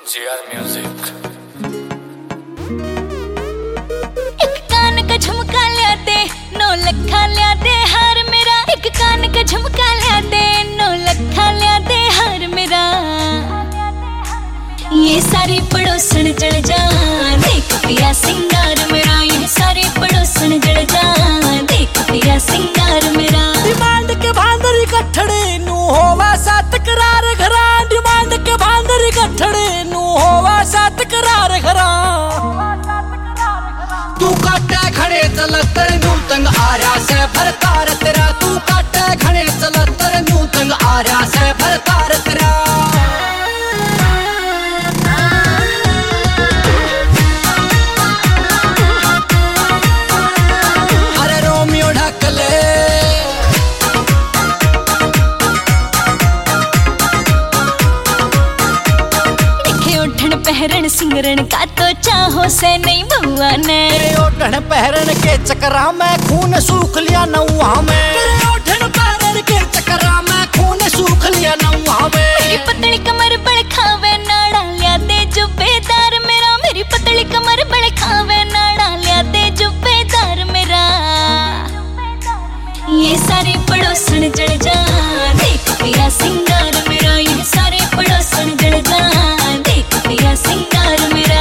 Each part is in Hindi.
GR music. एक कान का झुमका लिया दे, 9 लखा लिया दे हार मेरा। एक कान का झुमका लिया दे, 9 लखा लिया दे हार मेरा। ये सारे पड़ोसन जल जा, देख पिया सिंगार मेरा। ये सारे पड़ोसन जल जा, देख पिया सिंगार मेरा। डिमांड के भांदरी कठड़े नू होवा सा तकरार घरा। डिमांड के भांदरी कठड़े नू होवा सा तकरार घरा। तू काटे खड़े चलतर नू तंग आरा से भरतार तेरा। तू काटे खड़े चलतर नू तंग आरा से भरतार तेरा। अरे रोमियो ढकले पहरण सिंगरण का तो चाहो से नहीं बउआ ने। तेरे ओढ़न पहरन के चक्करा में खून सूख लिया नौहा में। तेरे ओढ़न पहरन के चक्करा में खून सूख लिया नौहा में। मेरी पतली कमर बड़ खावे नाड़ा लिया दे जुब्बेदार मेरा। मेरी पतली कमर बड़ खावे नाड़ा लिया दे जुब्बेदार मेरा। ये सारे पड़ोसन जल जा, देख पिया सिंगार मेरा। ये सारे पड़ोसन जल जा, देख पिया सिंगार मेरा।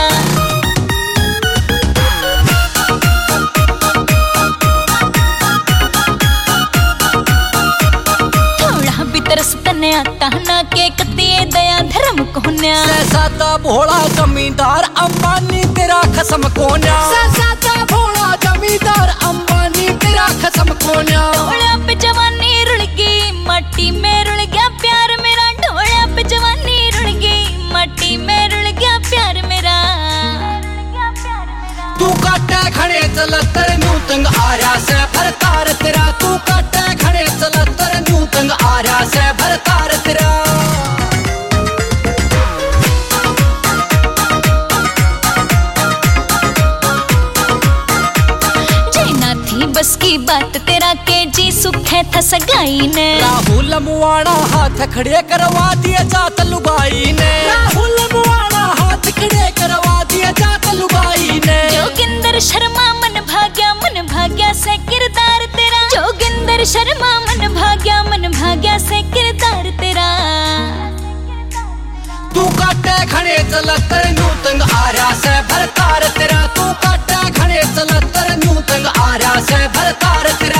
थोड़ा भी तरस तने आता ना के कतिये दया धर्म कोन्या। सादा भोला जमींदार अंबानी तेरा खसम कोन्या। सादा भोला जमींदार अंबानी तेरा खसम कोन्या। ढोला पे जवानी रुल गई, माटी में रुल गया प्यार मेरा। ढोला पे जवानी रुल गई, माटी में रुल गया प्यार मेरा। तू काटे खड़े चलतर नू तंग आरा से भरतार तेरा। तू काटे खड़े चलतर नू तंग आरा से भरतार तेरा। बस की बात तेरा के जी सुखे था सगाई ने। राहुल मुआड़ा हाथ खड़े करवा दिए जात लुगाई ने। राहुल मुआड़ा हाथ खड़े करवा दिए जात लुगाई ने। जोगिंदर शर्मा मन भाग्या से किरदार तेरा। जोगिंदर शर्मा मन भाग्या से किरदार तेरा। तू काटे खड़े चलतर नू तंग आरा से भरतार तेरा। तू काटे खड़े चलतर नू तंग आरा से भरतार तेरा।